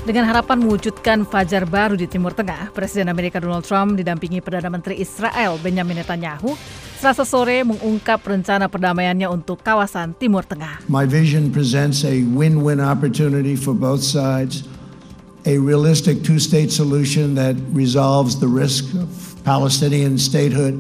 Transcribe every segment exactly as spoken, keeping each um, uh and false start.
Dengan harapan mewujudkan fajar baru di Timur Tengah, Presiden Amerika Donald Trump didampingi Perdana Menteri Israel Benjamin Netanyahu Selasa sore mengungkap rencana perdamaiannya untuk kawasan Timur Tengah. My vision presents a win-win opportunity for both sides, a realistic two-state solution that resolves the risk of Palestinian statehood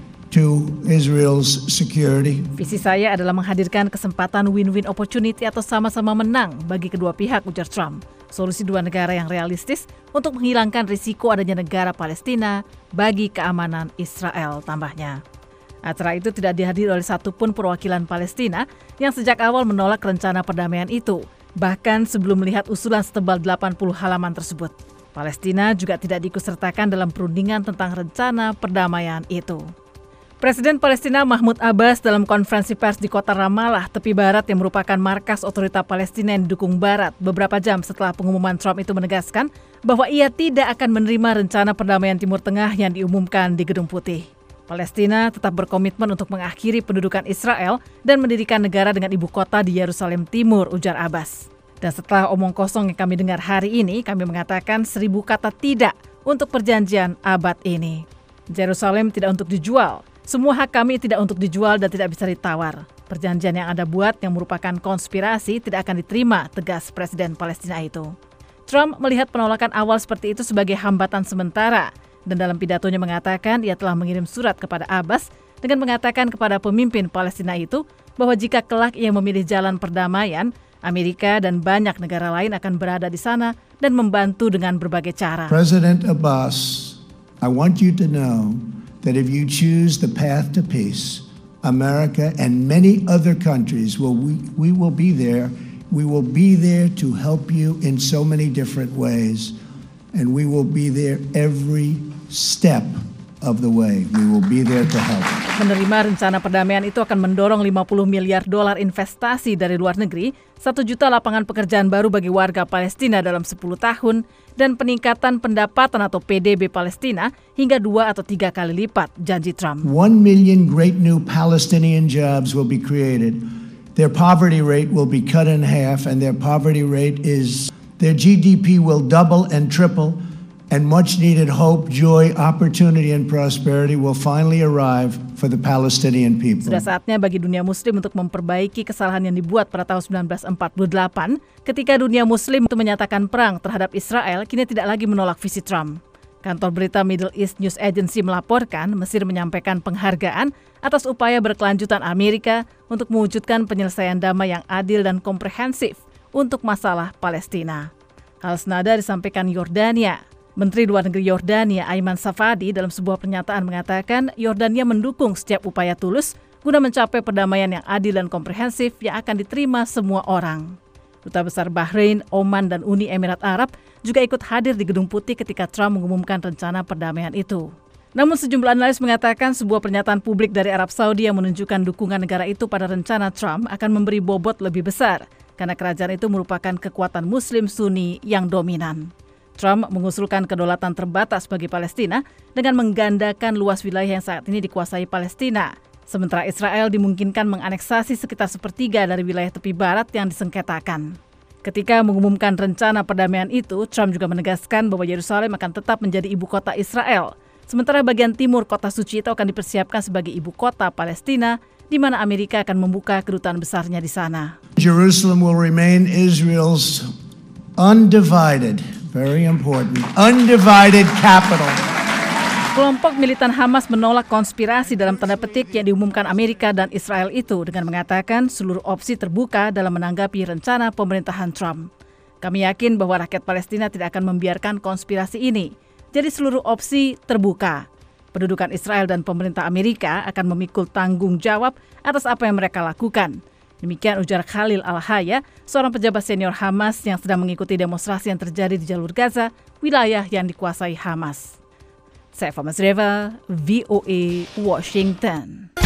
to Israel's security. Visi saya adalah menghadirkan kesempatan win-win opportunity atau sama-sama menang bagi kedua pihak, ujar Trump. Solusi dua negara yang realistis untuk menghilangkan risiko adanya negara Palestina bagi keamanan Israel, tambahnya. Acara itu tidak dihadiri oleh satupun perwakilan Palestina yang sejak awal menolak rencana perdamaian itu, bahkan sebelum melihat usulan setebal delapan puluh halaman tersebut. Palestina juga tidak diikutsertakan dalam perundingan tentang rencana perdamaian itu. Presiden Palestina Mahmud Abbas dalam konferensi pers di kota Ramallah, tepi barat yang merupakan markas otorita Palestina yang didukung barat, beberapa jam setelah pengumuman Trump itu menegaskan bahwa ia tidak akan menerima rencana perdamaian Timur Tengah yang diumumkan di Gedung Putih. Palestina tetap berkomitmen untuk mengakhiri pendudukan Israel dan mendirikan negara dengan ibu kota di Yerusalem Timur, ujar Abbas. Dan setelah omong kosong yang kami dengar hari ini, kami mengatakan seribu kata tidak untuk perjanjian abad ini. Yerusalem tidak untuk dijual. Semua hak kami tidak untuk dijual dan tidak bisa ditawar. Perjanjian yang Anda buat yang merupakan konspirasi tidak akan diterima, tegas Presiden Palestina itu. Trump melihat penolakan awal seperti itu sebagai hambatan sementara dan dalam pidatonya mengatakan ia telah mengirim surat kepada Abbas dengan mengatakan kepada pemimpin Palestina itu bahwa jika kelak ia memilih jalan perdamaian, Amerika dan banyak negara lain akan berada di sana dan membantu dengan berbagai cara. President Abbas, I want you to know that if you choose the path to peace, America and many other countries will we, we will be there. We will be there to help you in so many different ways, and we will be there every step of the way. We will be there to help. Menerima rencana perdamaian itu akan mendorong lima puluh miliar dolar investasi dari luar negeri, satu juta lapangan pekerjaan baru bagi warga Palestina dalam sepuluh tahun, dan peningkatan pendapatan atau P D B Palestina hingga dua atau tiga kali lipat, janji Trump. One million great new Palestinian jobs will be created. Their poverty rate will be cut in half, and their poverty rate is, their G D P will double and triple, and much needed hope, joy, opportunity, and prosperity will finally arrive for the Palestinian people. Sudah saatnya bagi dunia muslim untuk memperbaiki kesalahan yang dibuat pada tahun sembilan belas empat puluh delapan ketika dunia muslim itu menyatakan perang terhadap Israel, kini tidak lagi menolak visi Trump. Kantor berita Middle East News Agency melaporkan Mesir menyampaikan penghargaan atas upaya berkelanjutan Amerika untuk mewujudkan penyelesaian damai yang adil dan komprehensif untuk masalah Palestina. Hal senada disampaikan Yordania. Menteri Luar Negeri Yordania Ayman Safadi dalam sebuah pernyataan mengatakan Yordania mendukung setiap upaya tulus guna mencapai perdamaian yang adil dan komprehensif yang akan diterima semua orang. Duta Besar Bahrain, Oman, dan Uni Emirat Arab juga ikut hadir di Gedung Putih ketika Trump mengumumkan rencana perdamaian itu. Namun sejumlah analis mengatakan sebuah pernyataan publik dari Arab Saudi yang menunjukkan dukungan negara itu pada rencana Trump akan memberi bobot lebih besar karena kerajaan itu merupakan kekuatan Muslim Sunni yang dominan. Trump mengusulkan kedaulatan terbatas bagi Palestina dengan menggandakan luas wilayah yang saat ini dikuasai Palestina. Sementara Israel dimungkinkan menganeksasi sekitar sepertiga dari wilayah tepi barat yang disengketakan. Ketika mengumumkan rencana perdamaian itu, Trump juga menegaskan bahwa Yerusalem akan tetap menjadi ibu kota Israel. Sementara bagian timur kota suci itu akan dipersiapkan sebagai ibu kota Palestina, di mana Amerika akan membuka kedutaan besarnya di sana. Jerusalem will remain Israel's undivided, very important, undivided capital. Kelompok militan Hamas menolak konspirasi dalam tanda petik yang diumumkan Amerika dan Israel itu dengan mengatakan seluruh opsi terbuka dalam menanggapi rencana pemerintahan Trump. Kami yakin bahwa rakyat Palestina tidak akan membiarkan konspirasi ini. Jadi seluruh opsi terbuka. Pendudukan Israel dan pemerintah Amerika akan memikul tanggung jawab atas apa yang mereka lakukan. Demikian ujar Khalil Al-Haya, seorang pejabat senior Hamas yang sedang mengikuti demonstrasi yang terjadi di jalur Gaza, wilayah yang dikuasai Hamas. Saya Fama Zreva, V O A, Washington.